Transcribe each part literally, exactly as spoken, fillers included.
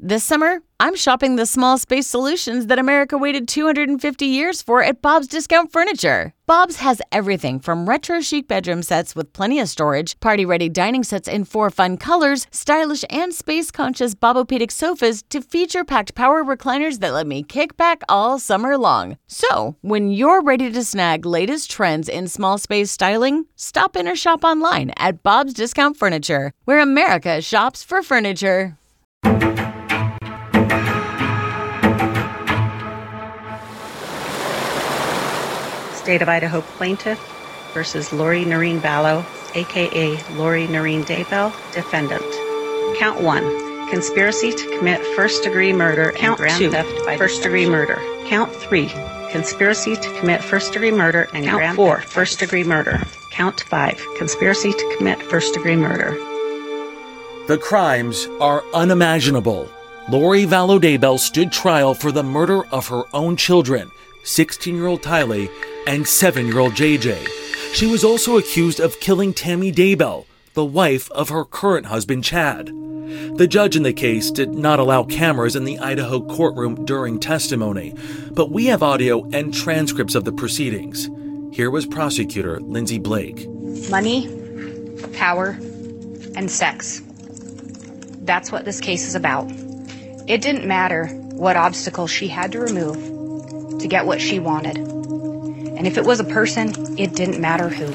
This summer, I'm shopping the small space solutions that America waited two hundred fifty years for at Bob's Discount Furniture. Bob's has everything from retro chic bedroom sets with plenty of storage, party-ready dining sets in four fun colors, stylish and space-conscious Bobopedic sofas to feature-packed power recliners that let me kick back all summer long. So, when you're ready to snag latest trends in small space styling, stop in or shop online at Bob's Discount Furniture, where America shops for furniture. State of Idaho plaintiff versus Lori Noreen Vallow, aka Lori Noreen Daybell, defendant. Count one, conspiracy to commit first-degree murder and Count grand two, theft by first-degree murder. Count three, conspiracy to commit first-degree murder and Count grand four, first-degree murder. Count five, conspiracy to commit first-degree murder. The crimes are unimaginable. Lori Vallow Daybell stood trial for the murder of her own children, sixteen-year-old Tylee and seven-year-old J J. She was also accused of killing Tammy Daybell, the wife of her current husband, Chad. The judge in the case did not allow cameras in the Idaho courtroom during testimony, but we have audio and transcripts of the proceedings. Here was prosecutor Lindsay Blake. Money, power, and sex. That's what this case is about. It didn't matter what obstacles she had to remove to get what she wanted. And if it was a person, it didn't matter who.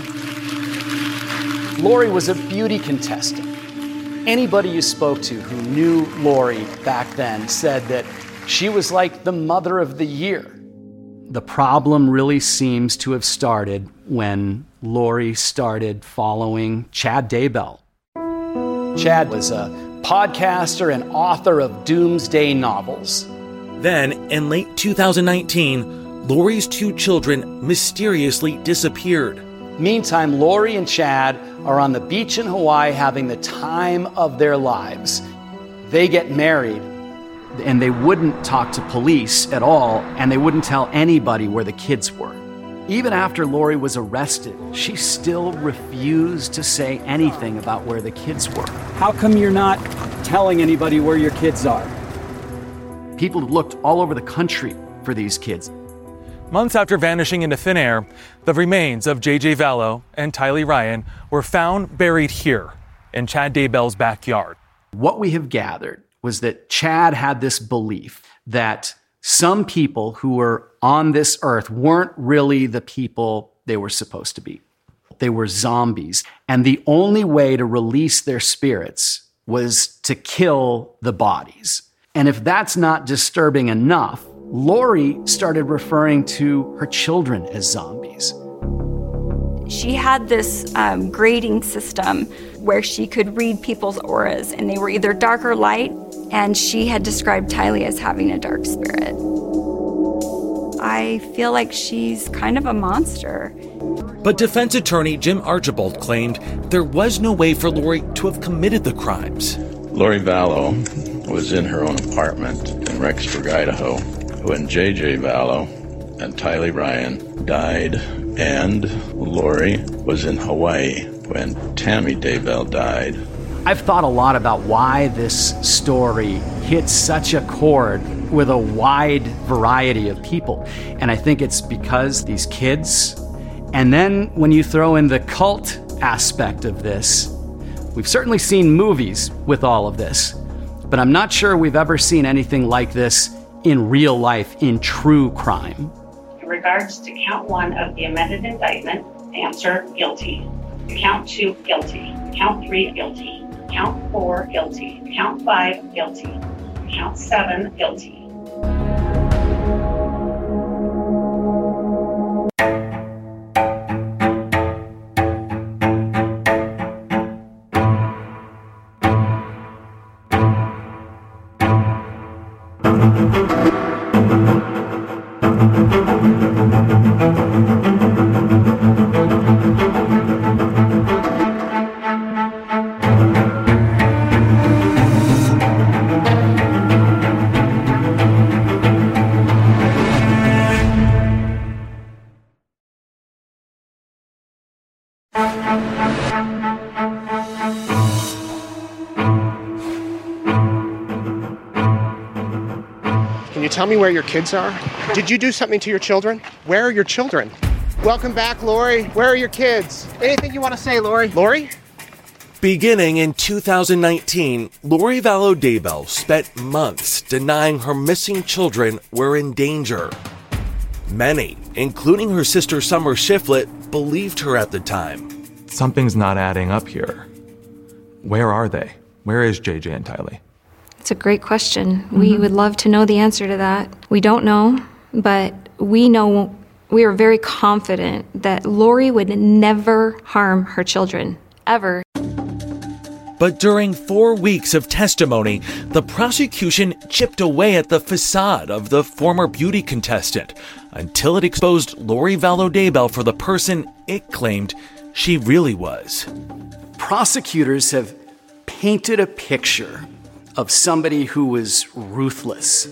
Lori was a beauty contestant. Anybody you spoke to who knew Lori back then said that she was like the mother of the year. The problem really seems to have started when Lori started following Chad Daybell. Chad was a podcaster and author of doomsday novels. Then, in late two thousand nineteen, Lori's two children mysteriously disappeared. Meantime, Lori and Chad are on the beach in Hawaii having the time of their lives. They get married, and they wouldn't talk to police at all, and they wouldn't tell anybody where the kids were. Even after Lori was arrested, she still refused to say anything about where the kids were. How come you're not telling anybody where your kids are? People looked all over the country for these kids. Months after vanishing into thin air, the remains of J J Vallow and Tylee Ryan were found buried here in Chad Daybell's backyard. What we have gathered was that Chad had this belief that some people who were on this earth weren't really the people they were supposed to be. They were zombies, and the only way to release their spirits was to kill the bodies. And if that's not disturbing enough, Lori started referring to her children as zombies. She had this um, grading system where she could read people's auras, and they were either dark or light, and she had described Tylee as having a dark spirit. I feel like she's kind of a monster. But defense attorney Jim Archibald claimed there was no way for Lori to have committed the crimes. Lori Vallow was in her own apartment in Rexburg, Idaho, when J J Vallow and Tylee Ryan died, and Lori was in Hawaii when Tammy Daybell died. I've thought a lot about why this story hits such a chord with a wide variety of people. And I think it's because these kids, and then when you throw in the cult aspect of this, we've certainly seen movies with all of this, but I'm not sure we've ever seen anything like this in real life, in true crime. In regards to count one of the amended indictment, answer guilty. Count two, guilty. Count three, guilty. Count four, guilty. Count five, guilty. Count seven, guilty. Can you tell me where your kids are? Did you do something to your children? Where are your children? Welcome back, Lori. Where are your kids? Anything you want to say, Lori? Lori? Beginning in two thousand nineteen, Lori Vallow Daybell spent months denying her missing children were in danger. Many, including her sister Summer Shiflett, believed her at the time. Something's not adding up here. Where are they? Where is J J and Tylee? It's a great question. Mm-hmm. We would love to know the answer to that. We don't know, but we know, we are very confident that Lori would never harm her children, ever. But during four weeks of testimony, the prosecution chipped away at the facade of the former beauty contestant until it exposed Lori Vallow Daybell for the person it claimed she really was. Prosecutors have painted a picture of somebody who was ruthless.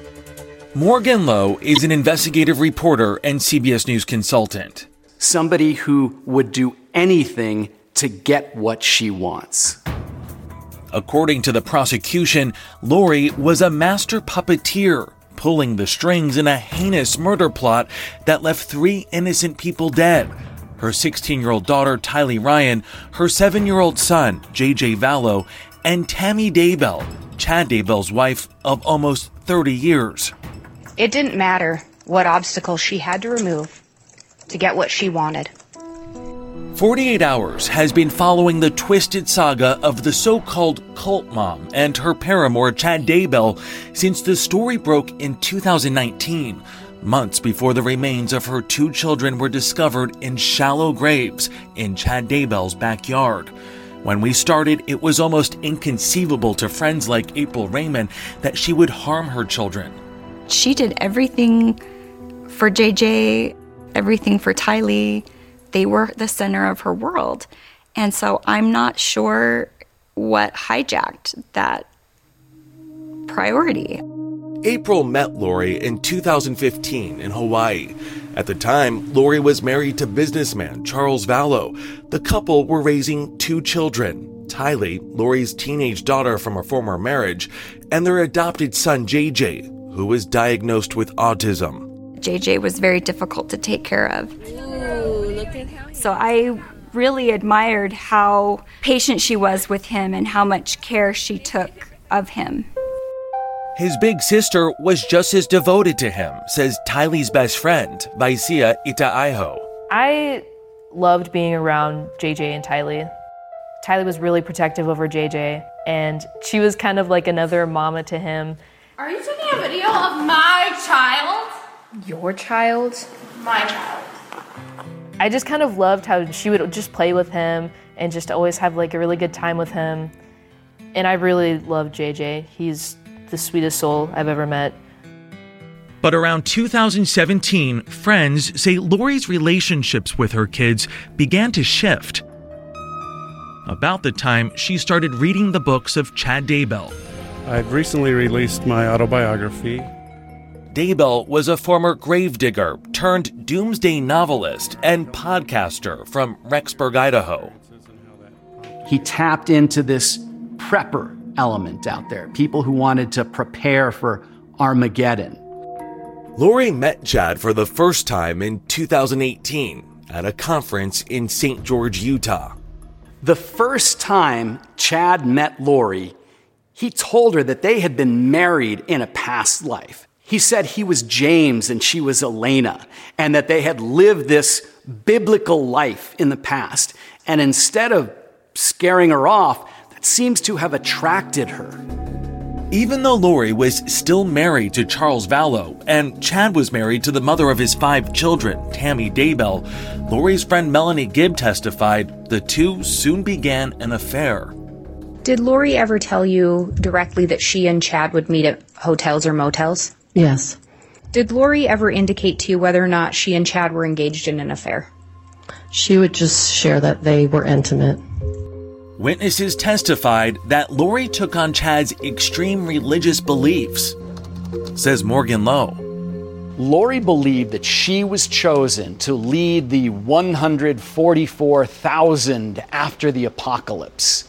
Morgan Lowe is an investigative reporter and C B S News consultant. Somebody who would do anything to get what she wants. According to the prosecution, Lori was a master puppeteer, pulling the strings in a heinous murder plot that left three innocent people dead. Her sixteen-year-old daughter, Tylee Ryan, her seven-year-old son, J J Vallow, and Tammy Daybell, Chad Daybell's wife of almost thirty years. It didn't matter what obstacles she had to remove to get what she wanted. forty-eight hours has been following the twisted saga of the so-called cult mom and her paramour, Chad Daybell, since the story broke in two thousand nineteen, months before the remains of her two children were discovered in shallow graves in Chad Daybell's backyard. When we started, it was almost inconceivable to friends like April Raymond that she would harm her children. She did everything for J J, everything for Tylee. They were the center of her world. And so I'm not sure what hijacked that priority. April met Lori in two thousand fifteen in Hawaii. At the time, Lori was married to businessman Charles Vallow. The couple were raising two children, Tylee, Lori's teenage daughter from a former marriage, and their adopted son J J, who was diagnosed with autism. J J was very difficult to take care of. So I really admired how patient she was with him and how much care she took of him. His big sister was just as devoted to him, says Tylee's best friend, Vaisia Itaiho. I loved being around J J and Tylee. Tylee was really protective over J J, and she was kind of like another mama to him. Are you taking a video of my child? Your child? My child. I just kind of loved how she would just play with him and just always have like a really good time with him. And I really love J J. He's the sweetest soul I've ever met. But around two thousand seventeen, friends say Lori's relationships with her kids began to shift. About the time she started reading the books of Chad Daybell. I've recently released my autobiography. Daybell was a former gravedigger turned doomsday novelist and podcaster from Rexburg, Idaho. He tapped into this prepper element out there, people who wanted to prepare for Armageddon. Lori met Chad for the first time in two thousand eighteen at a conference in Saint George, Utah. The first time Chad met Lori, he told her that they had been married in a past life. He said he was James and she was Elena, and that they had lived this biblical life in the past. And instead of scaring her off, that seems to have attracted her. Even though Lori was still married to Charles Vallow and Chad was married to the mother of his five children, Tammy Daybell, Lori's friend Melanie Gibb testified the two soon began an affair. Did Lori ever tell you directly that she and Chad would meet at hotels or motels? Yes. Did Lori ever indicate to you whether or not she and Chad were engaged in an affair? She would just share that they were intimate. Witnesses testified that Lori took on Chad's extreme religious beliefs, says Morgan Lowe. Lori believed that she was chosen to lead the one hundred forty-four thousand after the apocalypse,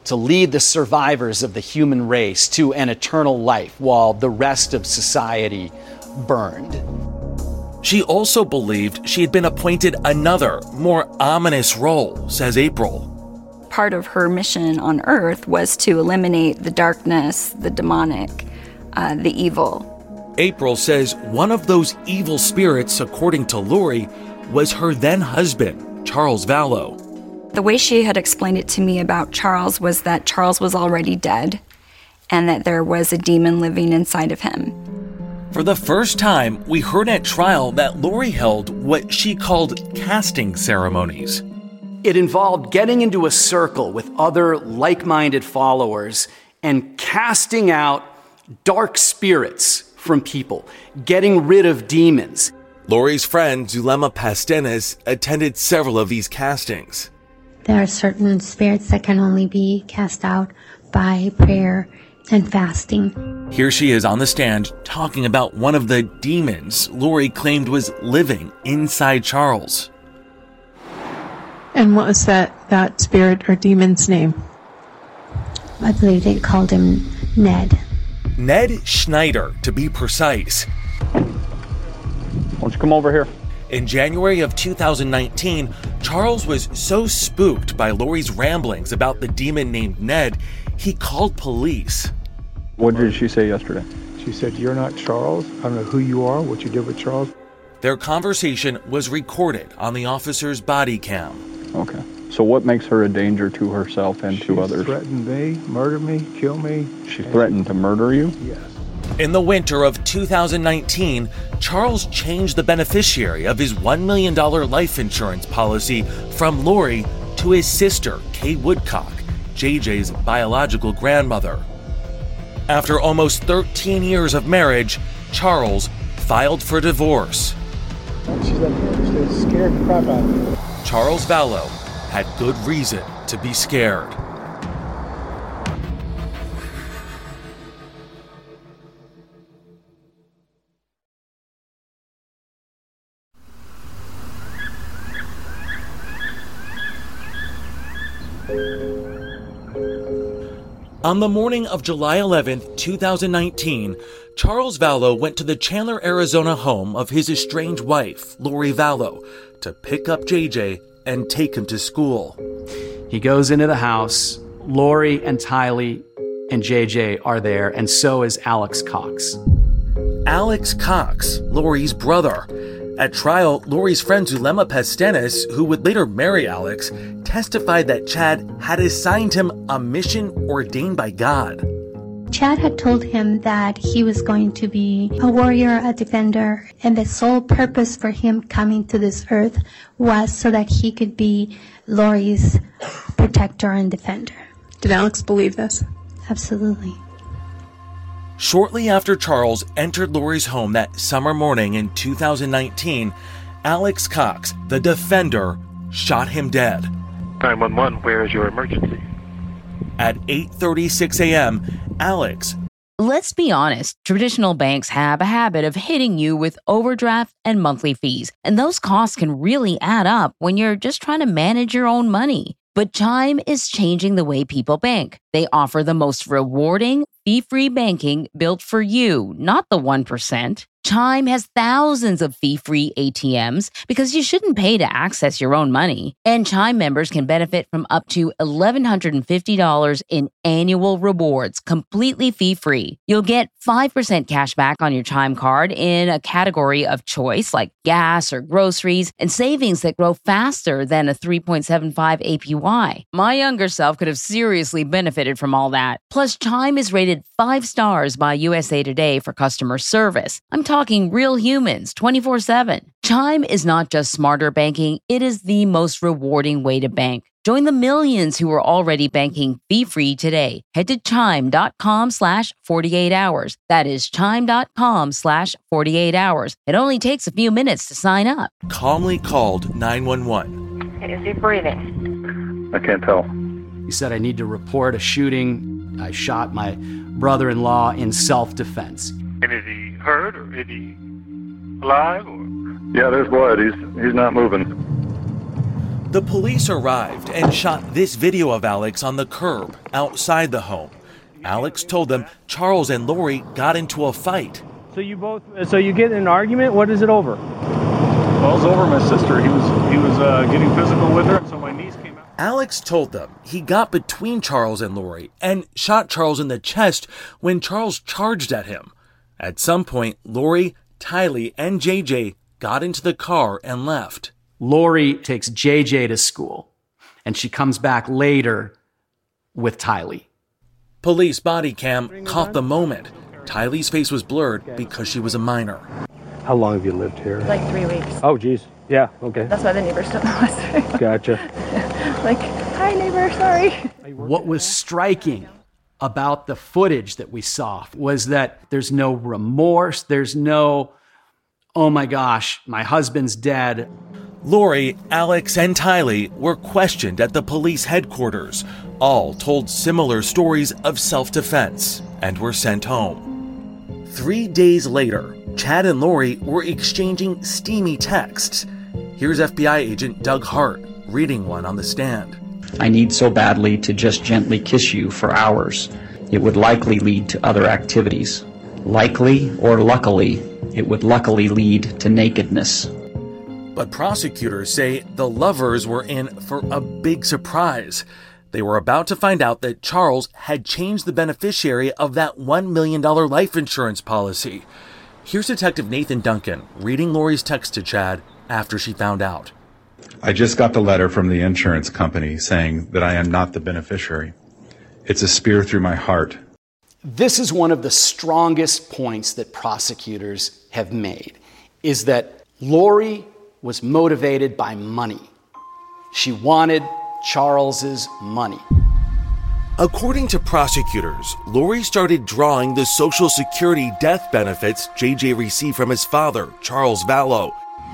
to lead the survivors of the human race to an eternal life while the rest of society burned. She also believed she had been appointed another, more ominous role, says April. Part of her mission on Earth was to eliminate the darkness, the demonic, uh, the evil. April says one of those evil spirits, according to Lori, was her then husband, Charles Vallow. The way she had explained it to me about Charles was that Charles was already dead and that there was a demon living inside of him. For the first time, we heard at trial that Lori held what she called casting ceremonies. It involved getting into a circle with other like-minded followers and casting out dark spirits from people, getting rid of demons. Lori's friend, Zulema Pastenes, attended several of these castings. There are certain spirits that can only be cast out by prayer and fasting. Here she is on the stand talking about one of the demons Lori claimed was living inside Charles. And what was that, that spirit or demon's name? I believe they called him Ned. Ned Schneider, to be precise. Why don't you come over here? In January of two thousand nineteen, Charles was so spooked by Lori's ramblings about the demon named Ned, he called police. What did she say yesterday? She said, "You're not Charles. I don't know who you are, what you did with Charles." Their conversation was recorded on the officer's body cam. Okay. So what makes her a danger to herself and She to others? threatened me, murder me, kill me. She threatened to murder you? Yes. In the winter of two thousand nineteen, Charles changed the beneficiary of his one million dollars life insurance policy from Lori to his sister, Kay Woodcock, J J's biological grandmother. After almost thirteen years of marriage, Charles filed for divorce. She's like, she's scared the crap out of me. Charles Vallow had good reason to be scared. On the morning of July eleventh, two thousand nineteen, Charles Vallow went to the Chandler, Arizona home of his estranged wife, Lori Vallow, to pick up J J and take him to school. He goes into the house. Lori and Tylee and J J are there, and so is Alex Cox. Alex Cox, Lori's brother. At trial, Lori's friend Zulema Pastenes, who would later marry Alex, testified that Chad had assigned him a mission ordained by God. Chad had told him that he was going to be a warrior, a defender, and the sole purpose for him coming to this earth was so that he could be Lori's protector and defender. Did Alex believe this? Absolutely. Shortly after Charles entered Lori's home that summer morning in two thousand nineteen, Alex Cox, the defender, shot him dead. nine one one, where is your emergency? At eight thirty-six a.m., Alex. Let's be honest, traditional banks have a habit of hitting you with overdraft and monthly fees, and those costs can really add up when you're just trying to manage your own money. But Chime is changing the way people bank. They offer the most rewarding, fee-free banking built for you, not the one percent. Chime has thousands of fee-free A T Ms because you shouldn't pay to access your own money. And Chime members can benefit from up to one thousand one hundred fifty dollars in annual rewards, completely fee-free. You'll get five percent cash back on your Chime card in a category of choice like gas or groceries, and savings that grow faster than a three point seven five A P Y. My younger self could have seriously benefited from all that. Plus, Chime is rated five stars by U S A Today for customer service. I'm talking real humans twenty-four seven. Chime is not just smarter banking, it is the most rewarding way to bank. Join the millions who are already banking fee-free today. Head to chime.com slash 48 hours. That is chime.com slash 48 hours. It only takes a few minutes to sign up. Calmly called nine one one. Is he breathing? I can't tell. He said, I need to report a shooting. I shot my brother-in-law in self-defense. And is he hurt or is he alive? Or? Yeah, there's blood. He's he's not moving. The police arrived and shot this video of Alex on the curb outside the home. Alex told them Charles and Lori got into a fight. So you both, so you get in an argument? What is it over? Well, it's over my sister. He was he was uh, getting physical with her, and so my niece came out. Alex told them he got between Charles and Lori and shot Charles in the chest when Charles charged at him. At some point, Lori, Tylee, and J J got into the car and left. Lori takes J J to school, and she comes back later with Tylee. Police body cam caught the moment. Tylee's face was blurred because she was a minor. How long have you lived here? Like three weeks. Oh, geez. Yeah, okay. That's why the neighbors don't know us. Gotcha. Like, hi, neighbor, sorry. What was striking about the footage that we saw was that there's no remorse, there's no, oh my gosh, my husband's dead. Lori, Alex, and Tylee were questioned at the police headquarters. All told similar stories of self-defense and were sent home. Three days later, Chad and Lori were exchanging steamy texts. Here's F B I agent Doug Hart reading one on the stand. I need so badly to just gently kiss you for hours. It would likely lead to other activities. Likely or luckily, it would luckily lead to nakedness. But prosecutors say the lovers were in for a big surprise. They were about to find out that Charles had changed the beneficiary of that one million dollars life insurance policy. Here's Detective Nathan Duncan reading Lori's text to Chad after she found out. I just got the letter from the insurance company saying that I am not the beneficiary. It's a spear through my heart. This is one of the strongest points that prosecutors have made, is that Lori was motivated by money. She wanted Charles's money. According to prosecutors, Lori started drawing the Social Security death benefits J J received from his father, Charles Vallow.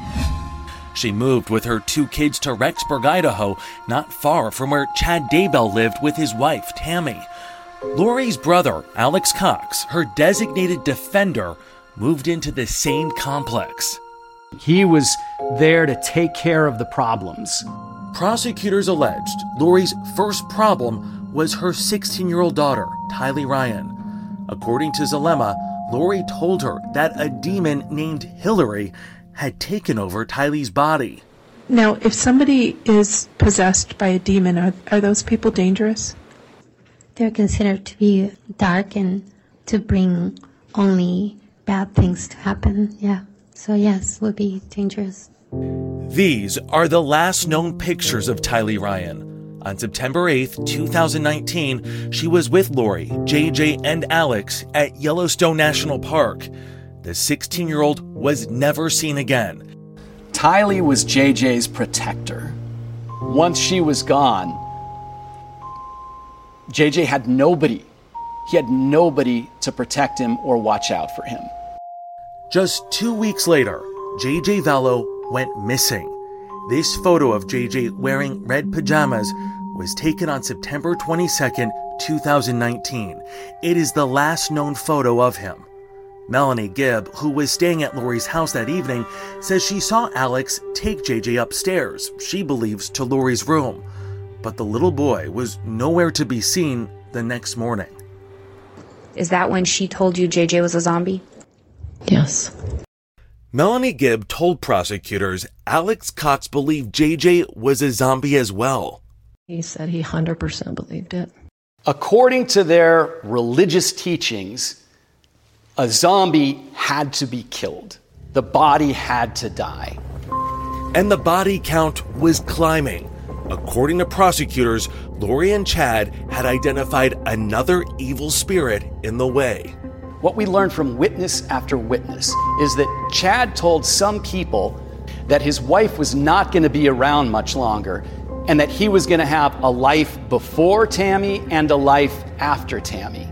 She moved with her two kids to Rexburg, Idaho, not far from where Chad Daybell lived with his wife, Tammy. Lori's brother, Alex Cox, her designated defender, moved into the same complex. He was there to take care of the problems. Prosecutors alleged Lori's first problem was her sixteen-year-old daughter, Tylee Ryan. According to Zalema, Lori told her that a demon named Hillary had taken over Tylee's body. Now, if somebody is possessed by a demon, are, are those people dangerous? They're considered to be dark and to bring only bad things to happen, yeah. So yes, would be dangerous. These are the last known pictures of Tylee Ryan. On September eighth, twenty nineteen, she was with Lori, J J, and Alex at Yellowstone National Park. The sixteen-year-old was never seen again. Tylee was J J's protector. Once she was gone, J J had nobody. He had nobody to protect him or watch out for him. Just two weeks later, J J Vallow went missing. This photo of J J wearing red pajamas was taken on September twenty-second, twenty nineteen. It is the last known photo of him. Melanie Gibb, who was staying at Lori's house that evening, says she saw Alex take J J upstairs, she believes, to Lori's room. But the little boy was nowhere to be seen the next morning. Is that when she told you J J was a zombie? Yes. Melanie Gibb told prosecutors Alex Cox believed J J was a zombie as well. He said he one hundred percent believed it. According to their religious teachings, a zombie had to be killed. The body had to die. And the body count was climbing. According to prosecutors, Lori and Chad had identified another evil spirit in the way. What we learned from witness after witness is that Chad told some people that his wife was not going to be around much longer and that he was going to have a life before Tammy and a life after Tammy.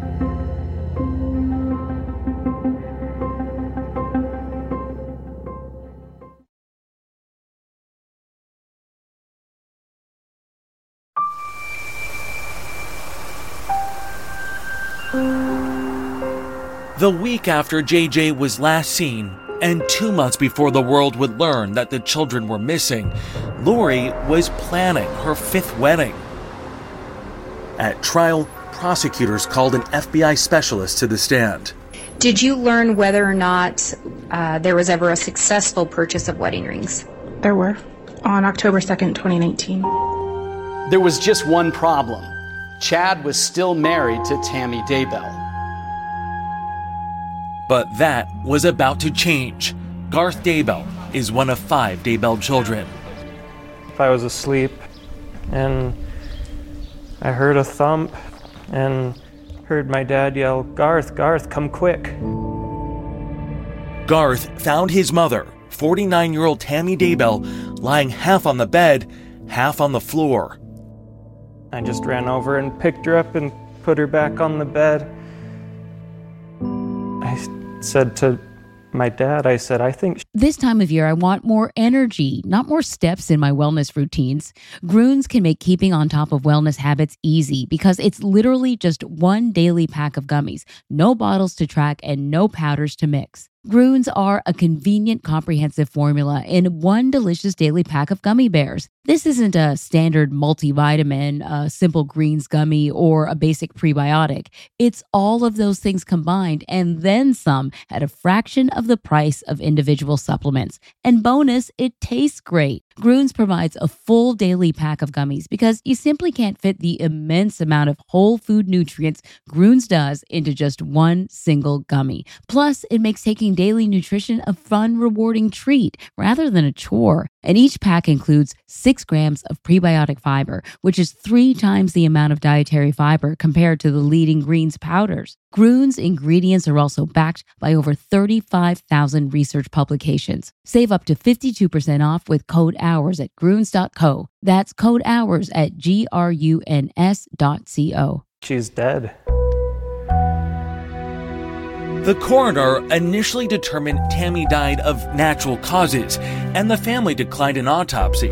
The week after J J was last seen, and two months before the world would learn that the children were missing, Lori was planning her fifth wedding. At trial, prosecutors called an F B I specialist to the stand. Did you learn whether or not uh, there was ever a successful purchase of wedding rings? There were, on October second, twenty nineteen. There was just one problem. Chad was still married to Tammy Daybell. But that was about to change. Garth Daybell is one of five Daybell children. If I was asleep and I heard a thump and heard my dad yell, "Garth, Garth, come quick." Garth found his mother, forty-nine-year-old Tammy Daybell, lying half on the bed, half on the floor. I just ran over and picked her up and put her back on the bed. I said to my dad, I said, I think... This time of year, I want more energy, not more steps in my wellness routines. Grüns can make keeping on top of wellness habits easy because it's literally just one daily pack of gummies, no bottles to track, and no powders to mix. Grüns are a convenient, comprehensive formula in one delicious daily pack of gummy bears. This isn't a standard multivitamin, a simple greens gummy, or a basic prebiotic. It's all of those things combined and then some at a fraction of the price of individual supplements. And bonus, it tastes great. Grüns provides a full daily pack of gummies because you simply can't fit the immense amount of whole food nutrients Grüns does into just one single gummy. Plus, it makes taking daily nutrition a fun, rewarding treat rather than a chore. And each pack includes six grams of prebiotic fiber, which is three times the amount of dietary fiber compared to the leading greens powders. Grüns ingredients are also backed by over thirty-five thousand research publications. Save up to fifty-two percent off with code HOURS at grüns dot co. That's code HOURS at G R U N S dot C O. She's dead. The coroner initially determined Tammy died of natural causes, and the family declined an autopsy.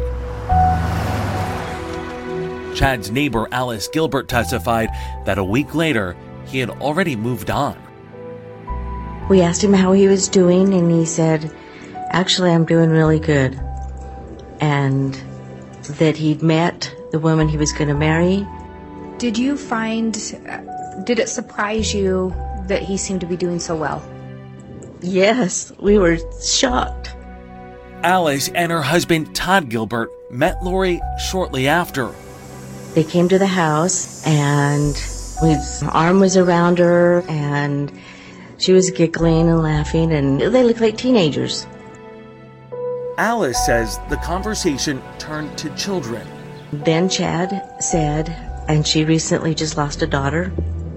Chad's neighbor Alice Gilbert testified that a week later, he had already moved on. We asked him how he was doing, and he said, actually, I'm doing really good. And that he'd met the woman he was going to marry. Did you find, did it surprise you that he seemed to be doing so well? Yes, we were shocked. Alice and her husband Todd Gilbert met Lori shortly after. They came to the house, and his arm was around her, and she was giggling and laughing, and they looked like teenagers. Alice says the conversation turned to children. Then Chad said, and she recently just lost a daughter.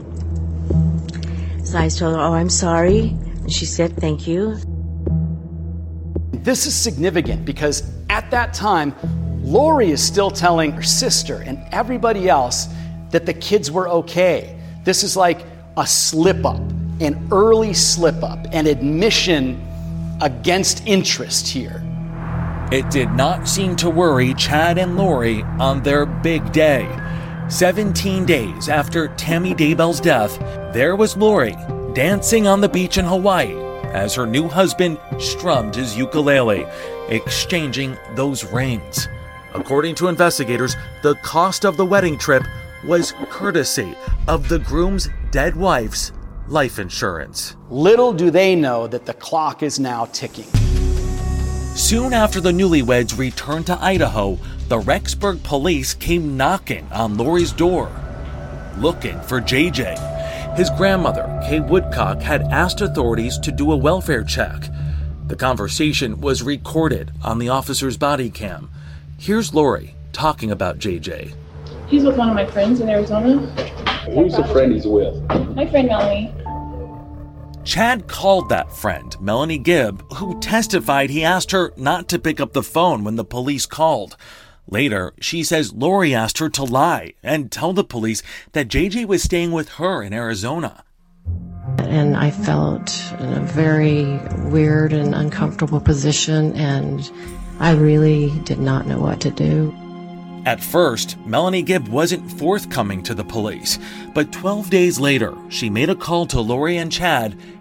So I told her, oh, I'm sorry. And she said, thank you. This is significant because at that time, Lori is still telling her sister and everybody else that the kids were okay. This is like a slip up, an early slip up, an admission against interest here. It did not seem to worry Chad and Lori on their big day. seventeen days after Tammy Daybell's death, there was Lori dancing on the beach in Hawaii as her new husband strummed his ukulele, exchanging those rings. According to investigators, the cost of the wedding trip was courtesy of the groom's dead wife's life insurance. Little do they know that the clock is now ticking. Soon after the newlyweds returned to Idaho, the Rexburg police came knocking on Lori's door, looking for J J. His grandmother, Kay Woodcock, had asked authorities to do a welfare check. The conversation was recorded on the officer's body cam. Here's Lori talking about J J. He's with one of my friends in Arizona. Who's the friend he's with? My friend Melanie. Chad called that friend, Melanie Gibb, who testified he asked her not to pick up the phone when the police called. Later, she says Lori asked her to lie and tell the police that J J was staying with her in Arizona. And I felt in a very weird and uncomfortable position, and I really did not know what to do. At first, Melanie Gibb wasn't forthcoming to the police, but twelve days later, she made a call to Lori and Chad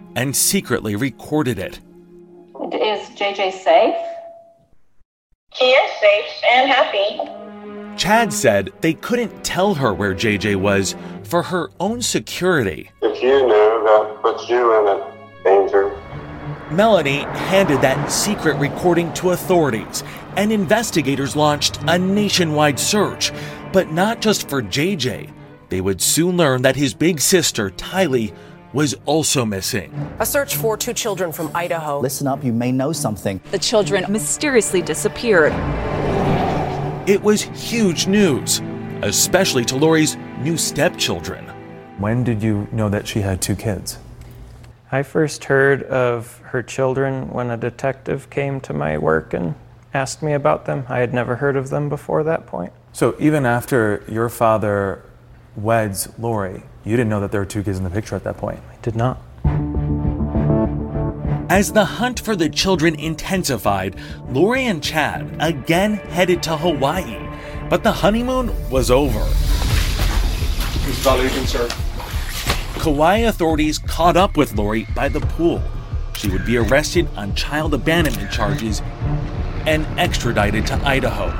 and secretly recorded it. Is J J safe? He is safe and happy. Chad said they couldn't tell her where J J was for her own security. If you knew, that puts you in a danger. Melanie handed that secret recording to authorities, and investigators launched a nationwide search. But not just for J J. They would soon learn that his big sister, Tylee, was also missing. A search for two children from Idaho. Listen up, you may know something. The children mysteriously disappeared. It was huge news, especially to Lori's new stepchildren. When did you know that she had two kids? I first heard of her children when a detective came to my work and asked me about them. I had never heard of them before that point. So even after your father weds Lori, you didn't know that there were two kids in the picture at that point? I did not. As the hunt for the children intensified, Lori and Chad again headed to Hawaii, but the honeymoon was over. Who's valuation, sir? Kauai authorities caught up with Lori by the pool. She would be arrested on child abandonment charges and extradited to Idaho.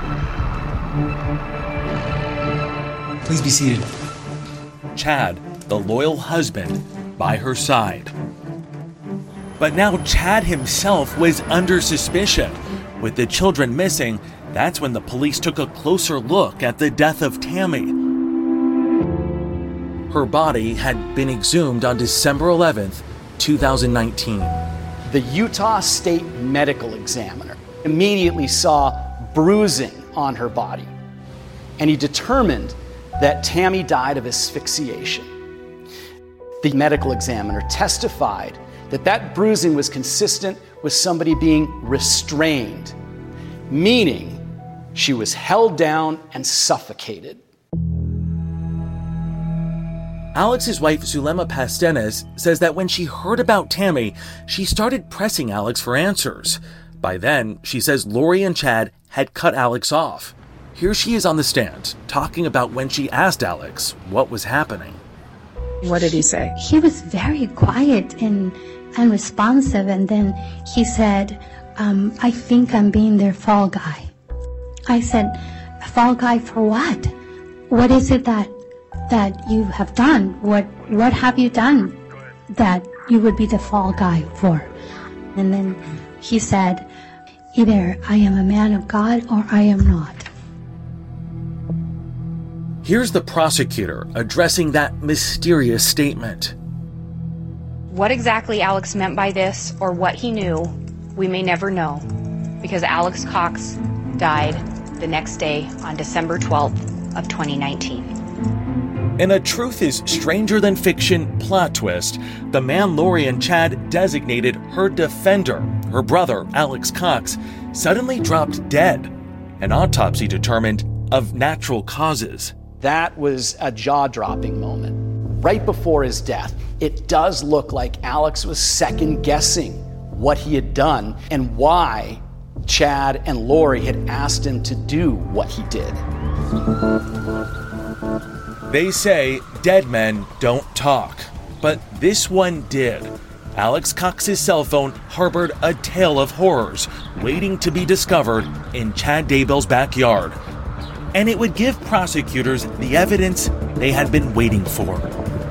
Please be seated. Chad, the loyal husband, by her side. But now Chad himself was under suspicion. With the children missing, that's when the police took a closer look at the death of Tammy. Her body had been exhumed on December eleventh, two thousand nineteen. The Utah State Medical Examiner immediately saw bruising on her body, and he determined that Tammy died of asphyxiation. The medical examiner testified that that bruising was consistent with somebody being restrained, meaning she was held down and suffocated. Alex's wife, Zulema Pastenes, says that when she heard about Tammy, she started pressing Alex for answers. By then, she says Lori and Chad had cut Alex off. Here she is on the stand, talking about when she asked Alex what was happening. What did he say? He was very quiet and unresponsive, and then he said, um, I think I'm being their fall guy. I said, fall guy for what? What is it that that you have done? What what have you done that you would be the fall guy for? And then he said, either I am a man of God or I am not. Here's the prosecutor addressing that mysterious statement. What exactly Alex meant by this, or what he knew, we may never know, because Alex Cox died the next day on December twelfth of twenty nineteen. In a truth is stranger than fiction plot twist, the man Lori and Chad designated her defender, her brother, Alex Cox, suddenly dropped dead. An autopsy determined of natural causes. That was a jaw-dropping moment. Right before his death, it does look like Alex was second-guessing what he had done and why Chad and Lori had asked him to do what he did. They say dead men don't talk, but this one did. Alex Cox's cell phone harbored a tale of horrors waiting to be discovered in Chad Daybell's backyard. And it would give prosecutors the evidence they had been waiting for.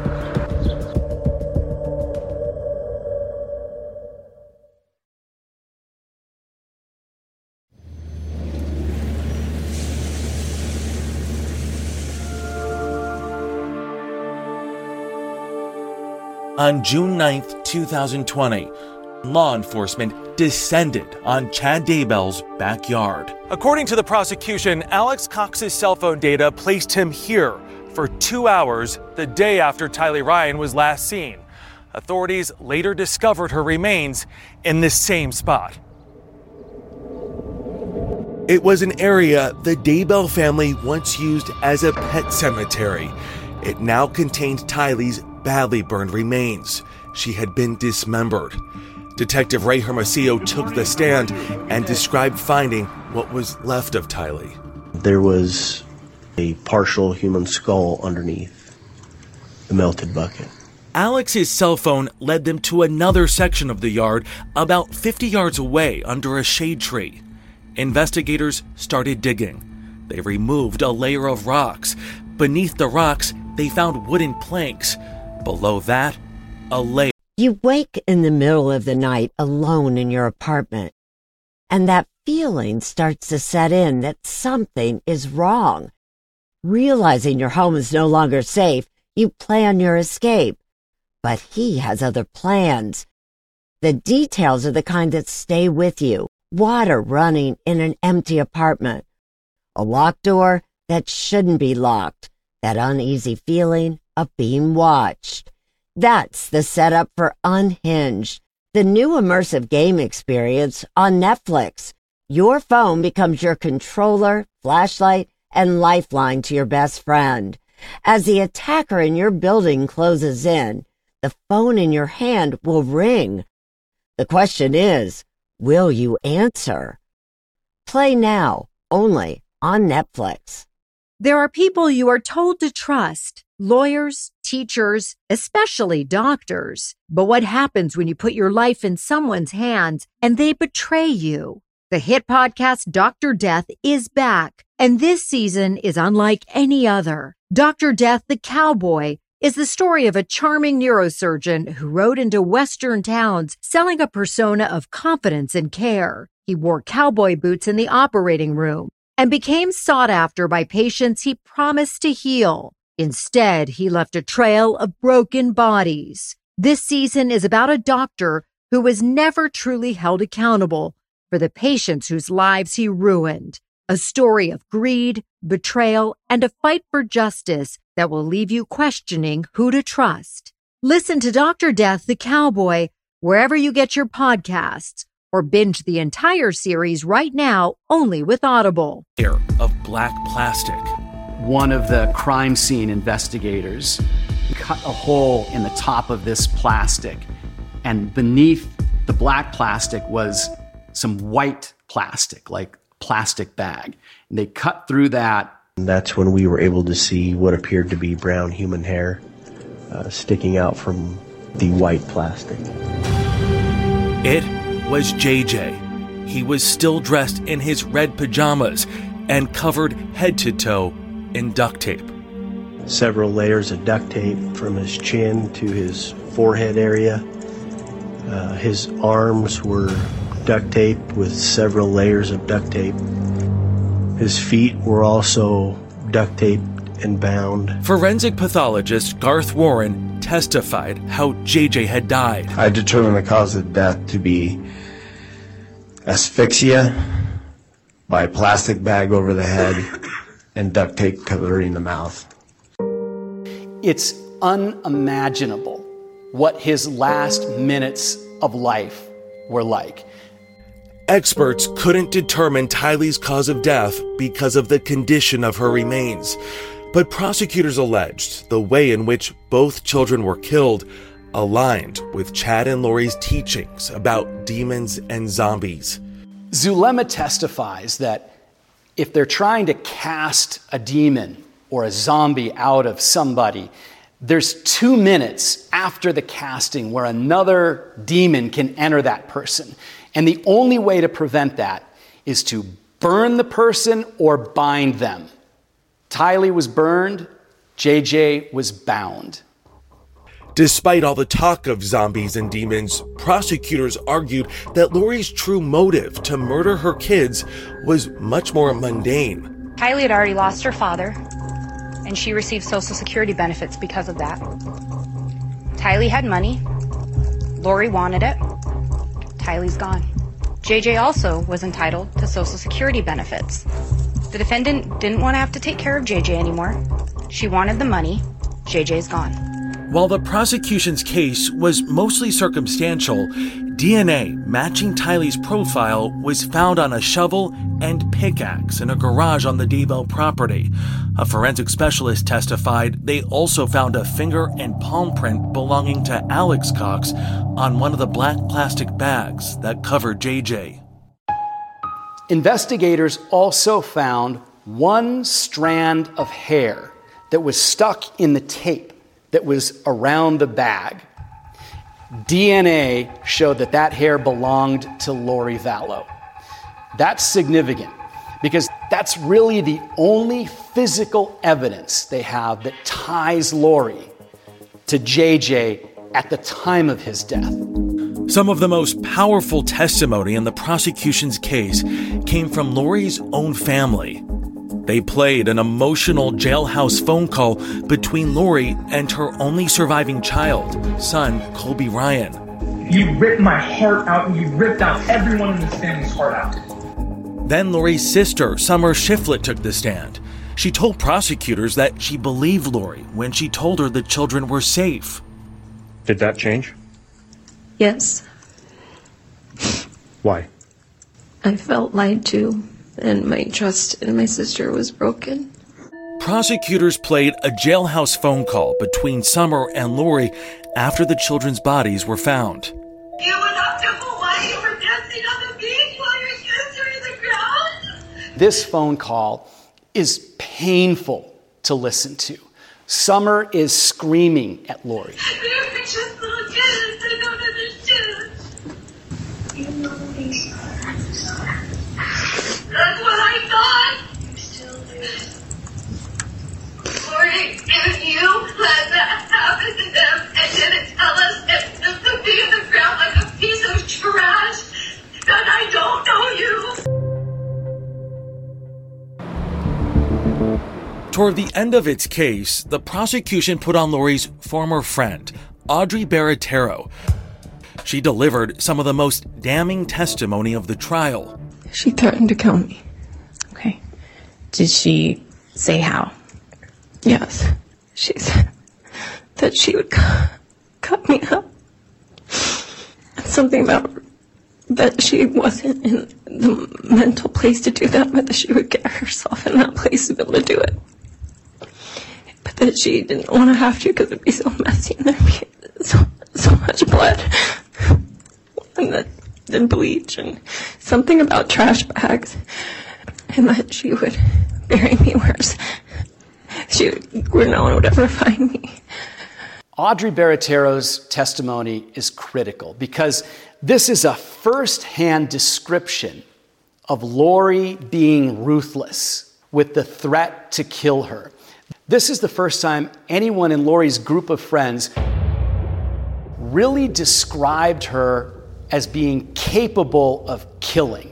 On June ninth, two thousand twenty, law enforcement descended on Chad Daybell's backyard. According to the prosecution, Alex Cox's cell phone data placed him here for two hours the day after Tylee Ryan was last seen. Authorities later discovered her remains in this same spot. It was an area the Daybell family once used as a pet cemetery. It now contained Tylee's badly burned remains. She had been dismembered. Detective Ray Hermosillo took the stand and described finding what was left of Tylee. There was a partial human skull underneath the melted bucket. Alex's cell phone led them to another section of the yard about fifty yards away under a shade tree. Investigators started digging. They removed a layer of rocks. Beneath the rocks, they found wooden planks. Below that, a layer. You wake in the middle of the night alone in your apartment, and that feeling starts to set in that something is wrong. Realizing your home is no longer safe, you plan your escape. But he has other plans. The details are the kind that stay with you. Water running in an empty apartment. A locked door that shouldn't be locked. That uneasy feeling of being watched. That's the setup for Unhinged, the new immersive game experience on Netflix. Your phone becomes your controller, flashlight, and lifeline to your best friend. As the attacker in your building closes in, the phone in your hand will ring. The question is, will you answer? Play now, only on Netflix. There are people you are told to trust, lawyers, teachers, especially doctors. But what happens when you put your life in someone's hands and they betray you? The hit podcast Doctor Death is back, and this season is unlike any other. Doctor Death, the Cowboy, is the story of a charming neurosurgeon who rode into Western towns selling a persona of confidence and care. He wore cowboy boots in the operating room and became sought after by patients he promised to heal. Instead, he left a trail of broken bodies. This season is about a doctor who was never truly held accountable for the patients whose lives he ruined. A story of greed, betrayal, and a fight for justice that will leave you questioning who to trust. Listen to Doctor Death, the Cowboy, wherever you get your podcasts, or binge the entire series right now only with Audible. Layer of black plastic. One of the crime scene investigators cut a hole in the top of this plastic, and beneath the black plastic was some white plastic, like plastic bag. And they cut through that. And that's when we were able to see what appeared to be brown human hair uh, sticking out from the white plastic. It was J J. He was still dressed in his red pajamas and covered head to toe in duct tape. Several layers of duct tape from his chin to his forehead area. Uh, his arms were duct tape with several layers of duct tape. His feet were also duct taped and bound. Forensic pathologist Garth Warren testified how J J had died. I determined the cause of death to be asphyxia by a plastic bag over the head and duct tape covering the mouth. It's unimaginable what his last minutes of life were like. Experts couldn't determine Tylee's cause of death because of the condition of her remains, but prosecutors alleged the way in which both children were killed aligned with Chad and Lori's teachings about demons and zombies. Zulema testifies that if they're trying to cast a demon or a zombie out of somebody, there's two minutes after the casting where another demon can enter that person. And the only way to prevent that is to burn the person or bind them. Tylee was burned, J J was bound. Despite all the talk of zombies and demons, prosecutors argued that Lori's true motive to murder her kids was much more mundane. Tylee had already lost her father, and she received Social Security benefits because of that. Tylee had money. Lori wanted it. Tylee's gone. J J also was entitled to Social Security benefits. The defendant didn't want to have to take care of J J anymore. She wanted the money. J J's gone. While the prosecution's case was mostly circumstantial, D N A matching Tylee's profile was found on a shovel and pickaxe in a garage on the Daybell property. A forensic specialist testified they also found a finger and palm print belonging to Alex Cox on one of the black plastic bags that covered J J. Investigators also found one strand of hair that was stuck in the tape that was around the bag, D N A showed that that hair belonged to Lori Vallow. That's significant because that's really the only physical evidence they have that ties Lori to J J at the time of his death. Some of the most powerful testimony in the prosecution's case came from Lori's own family. They played an emotional jailhouse phone call between Lori and her only surviving child, son Colby Ryan. You ripped my heart out, and you ripped out everyone in this family's heart out. Then Lori's sister, Summer Shiflett, took the stand. She told prosecutors that she believed Lori when she told her the children were safe. Did that change? Yes. Why? I felt lied to, and my trust in my sister was broken. Prosecutors played a jailhouse phone call between Summer and Lori after the children's bodies were found. You went up to Hawaii for dancing on the beach while your kids are in the ground? This phone call is painful to listen to. Summer is screaming at Lori. They're just little kids. They don't understand. You know these are. That's what I thought. You still do. Lori, if you let that happen to them and didn't tell us if them to be in the ground like a piece of trash, then I don't know you. Toward the end of its case, the prosecution put on Lori's former friend, Audrey Baratero. She delivered some of the most damning testimony of the trial. She threatened to kill me. Okay. Did she say how? Yes. She said that she would cu- cut me up. Something about that she wasn't in the mental place to do that, but that she would get herself in that place to be able to do it. But that she didn't want to have to because it'd be so messy and there'd be so, so much blood. And that the bleach and something about trash bags. And that she would bury me where she, where no one would ever find me. Audrey Baratero's testimony is critical because this is a first-hand description of Lori being ruthless with the threat to kill her. This is the first time anyone in Lori's group of friends really described her as being capable of killing.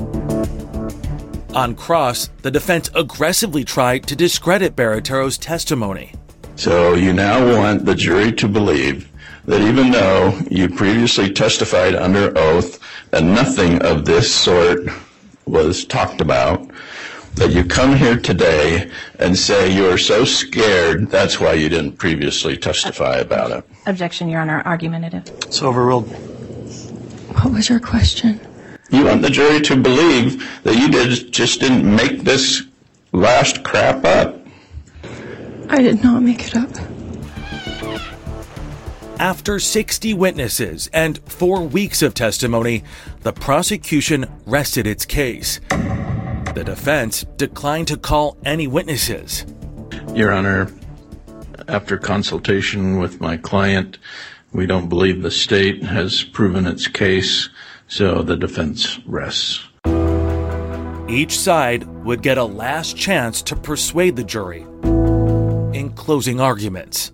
On cross, the defense aggressively tried to discredit Baratero's testimony. So you now want the jury to believe that even though you previously testified under oath that nothing of this sort was talked about, that you come here today and say you are so scared, that's why you didn't previously testify about it. Objection, Your Honor. Argumentative. It's overruled. What was your question? You want the jury to believe that you did, just didn't make this last crap up. I did not make it up. After sixty witnesses and four weeks of testimony, the prosecution rested its case. The defense declined to call any witnesses. Your Honor, after consultation with my client, we don't believe the state has proven its case, so the defense rests. Each side would get a last chance to persuade the jury in closing arguments.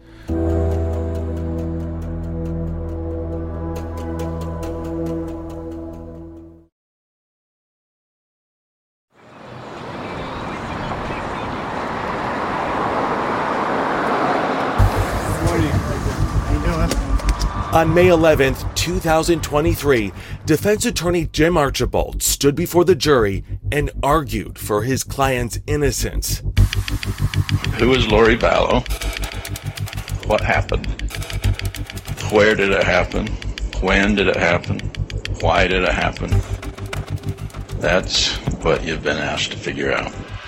On May eleventh, two thousand twenty-three, defense attorney Jim Archibald stood before the jury and argued for his client's innocence. Who is Lori Vallow? What happened? Where did it happen? When did it happen? Why did it happen? That's what you've been asked to figure out.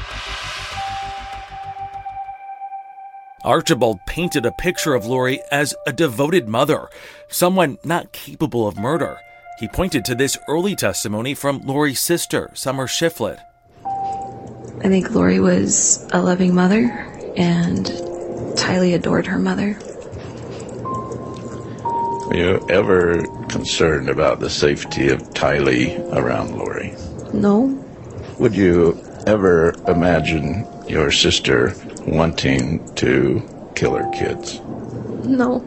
Archibald painted a picture of Lori as a devoted mother, someone not capable of murder. He pointed to this early testimony from Lori's sister, Summer Shiflett. I think Lori was a loving mother, and Tylee adored her mother. Were you ever concerned about the safety of Tylee around Lori? No. Would you ever imagine your sister wanting to kill her kids? No.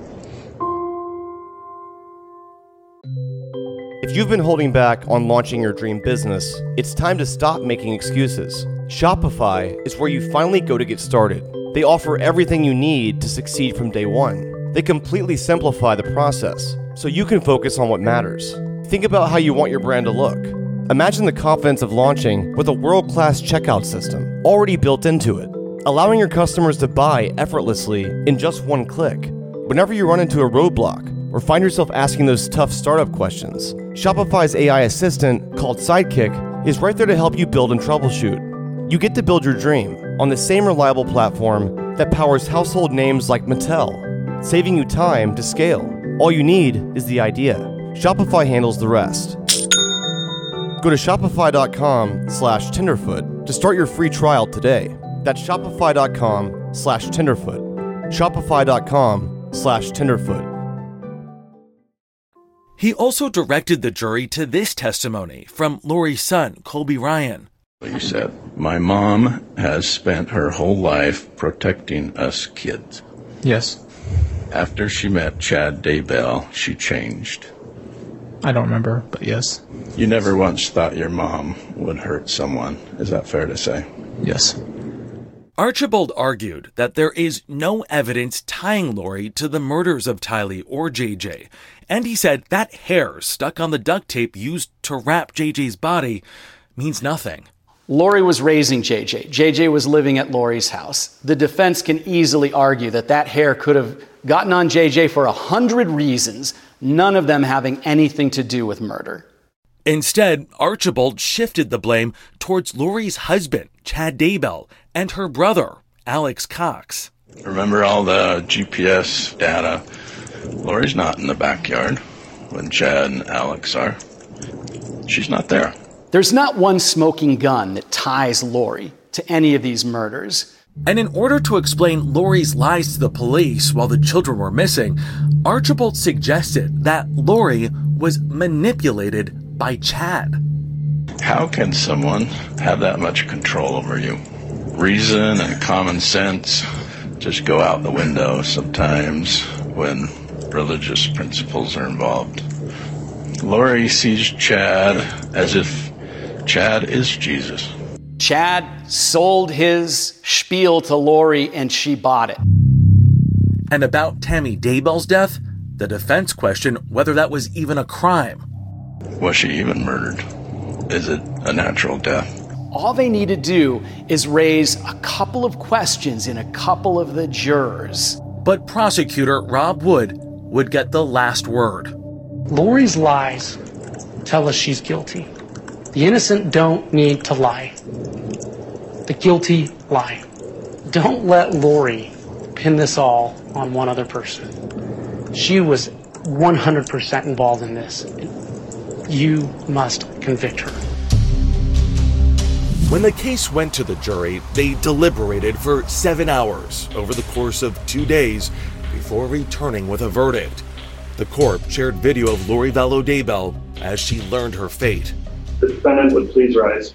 If you've been holding back on launching your dream business, it's time to stop making excuses. Shopify is where you finally go to get started. They offer everything you need to succeed from day one. They completely simplify the process, so you can focus on what matters. Think about how you want your brand to look. Imagine the confidence of launching with a world-class checkout system already built into it, allowing your customers to buy effortlessly in just one click. Whenever you run into a roadblock or find yourself asking those tough startup questions, Shopify's A I assistant, called Sidekick, is right there to help you build and troubleshoot. You get to build your dream on the same reliable platform that powers household names like Mattel, saving you time to scale. All you need is the idea. Shopify handles the rest. Go to shopify.com slash tenderfoot to start your free trial today. That's shopify.com slash tenderfoot. Shopify.com slash tenderfoot. He also directed the jury to this testimony from Lori's son, Colby Ryan. You said, my mom has spent her whole life protecting us kids. Yes. After she met Chad Daybell, she changed. I don't remember, but yes. You never once thought your mom would hurt someone. Is that fair to say? Yes. Archibald argued that there is no evidence tying Lori to the murders of Tylee or J J, and he said that hair stuck on the duct tape used to wrap J J's body means nothing. Lori was raising J J. J J was living at Lori's house. The defense can easily argue that that hair could have gotten on J J for a hundred reasons, none of them having anything to do with murder. Instead, Archibald shifted the blame towards Lori's husband, Chad Daybell, and her brother, Alex Cox. Remember all the G P S data? Lori's not in the backyard when Chad and Alex are. She's not there. There's not one smoking gun that ties Lori to any of these murders. And in order to explain Lori's lies to the police while the children were missing, Archibald suggested that Lori was manipulated by Chad. How can someone have that much control over you? Reason and common sense just go out the window sometimes when religious principles are involved. Lori sees Chad as if Chad is Jesus. Chad sold his spiel to Lori and she bought it. And about Tammy Daybell's death, the defense questioned whether that was even a crime. Was she even murdered? Is it a natural death? All they need to do is raise a couple of questions in a couple of the jurors. But prosecutor Rob Wood would get the last word. Lori's lies tell us she's guilty. The innocent don't need to lie. The guilty lie. Don't let Lori pin this all on one other person. She was one hundred percent involved in this. You must convict her. When the case went to the jury, they deliberated for seven hours over the course of two days before returning with a verdict. The court shared video of Lori Vallow Daybell as she learned her fate. The defendant would please rise.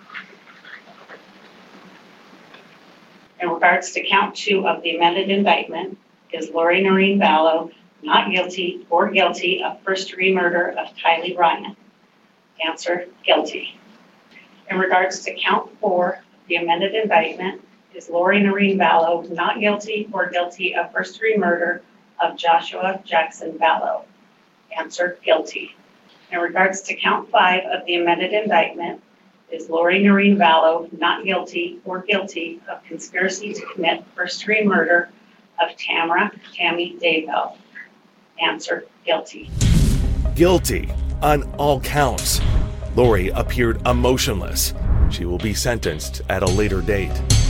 In regards to count two of the amended indictment, is Lori Noreen Vallow not guilty or guilty of first-degree murder of Tylee Ryan? Answer, guilty. In regards to count four, the amended indictment, is Lori Noreen Vallow not guilty or guilty of first-degree murder of Joshua Jackson Vallow? Answer, guilty. In regards to count five of the amended indictment, is Lori Noreen Vallow not guilty or guilty of conspiracy to commit first-degree murder of Tamara Tammy Daybell? Answer, guilty. Guilty on all counts. Lori appeared emotionless. She will be sentenced at a later date.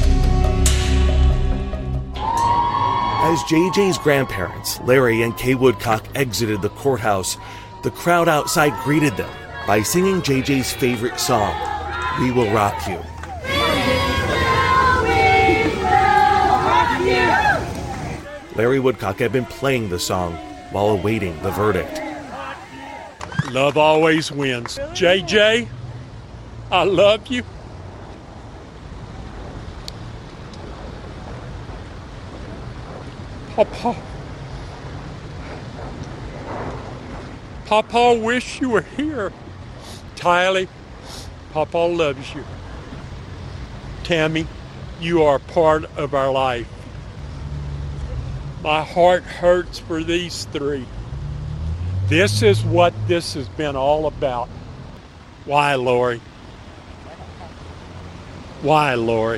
As J J's grandparents, Larry and Kay Woodcock, exited the courthouse, the crowd outside greeted them by singing J J's favorite song, We Will Rock You. Larry Woodcock had been playing the song while awaiting the verdict. Love always wins. J J, I love you. Papa. Papa wish you were here. Tylee, Papa loves you. Tammy, you are part of our life. My heart hurts for these three. This is what this has been all about. Why, Lori? Why, Lori?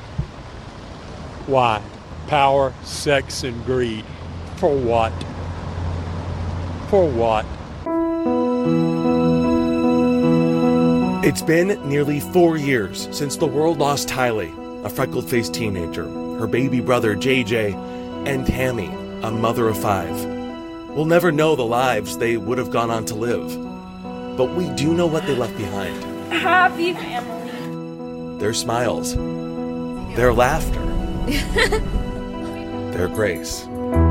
Why? Power, sex, and greed. For what? For what? It's been nearly four years since the world lost Tylee, a freckle-faced teenager, her baby brother J J, and Tammy, a mother of five. We'll never know the lives they would have gone on to live, but we do know what they left behind. Happy family. Their smiles, their laughter, their grace.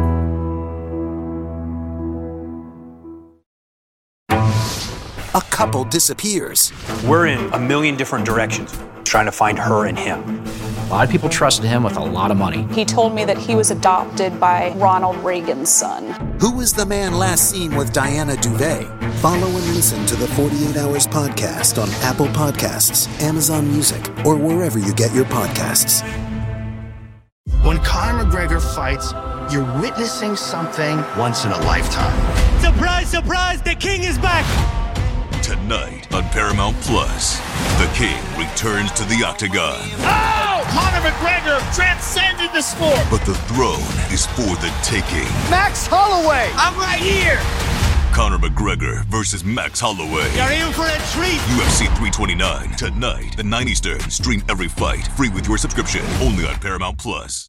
A couple disappears. We're in a million different directions, trying to find her and him. A lot of people trusted him with a lot of money. He told me that he was adopted by Ronald Reagan's son. Who was the man last seen with Diana Duvay? Follow and listen to the forty-eight hours podcast on Apple Podcasts, Amazon Music, or wherever you get your podcasts. When Conor McGregor fights, you're witnessing something once in a lifetime. Surprise, surprise, the king is back! Tonight on Paramount Plus, the King returns to the octagon. Oh! Conor McGregor transcended the sport! But the throne is for the taking. Max Holloway! I'm right here! Conor McGregor versus Max Holloway. You're in for a treat! U F C three twenty-nine, tonight at nine Eastern. Stream every fight, free with your subscription, only on Paramount Plus.